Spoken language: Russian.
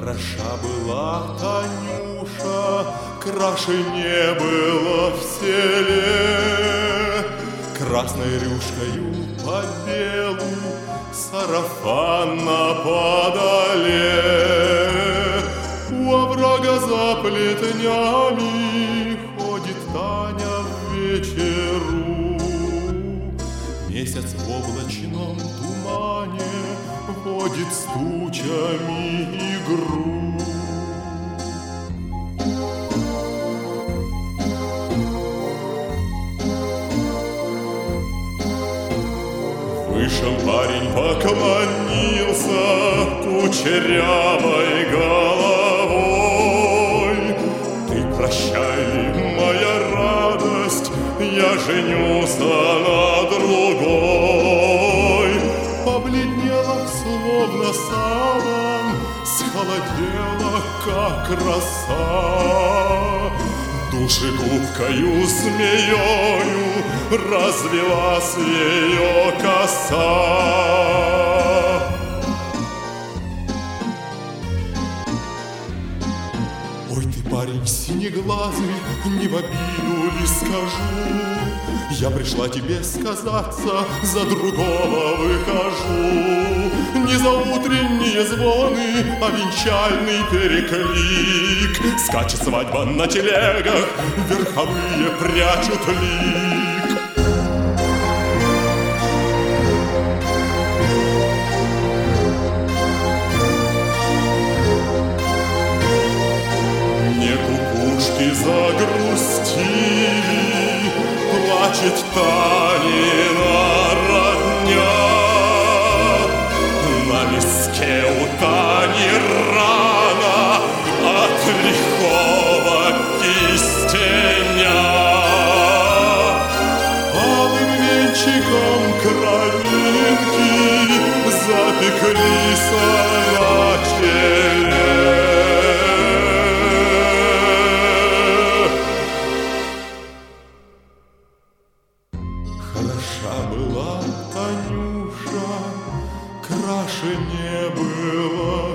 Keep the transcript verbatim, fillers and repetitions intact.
Хороша была Танюша, краше не было в селе. Красной рюшкою по белу, сарафан на подоле. У оврага за плетнями ходит Таня в вечеру. Месяц в облачном тумане водит с тучами игру. Вышел парень, поклонился кучерявой головой. Ты прощай, моя радость, я женюсь на другой. Побледнела, словно салом, схолодела, как роса. Душегубкою змеёю развелась ее коса. Ой, ты, парень синеглазый, не в обиду ли скажу? Я пришла тебе сказаться, за другого выхожу. Не за утренние звоны, а венчальный переклик. Скачет свадьба на телегах, верховые прячут лик. Не кукушки загрустили, плачет Танина родня. На виске у Тани рана от лихого кистеня. Алым венчиком кровинки запеклись на челе. Хороша была Танюша, краше не было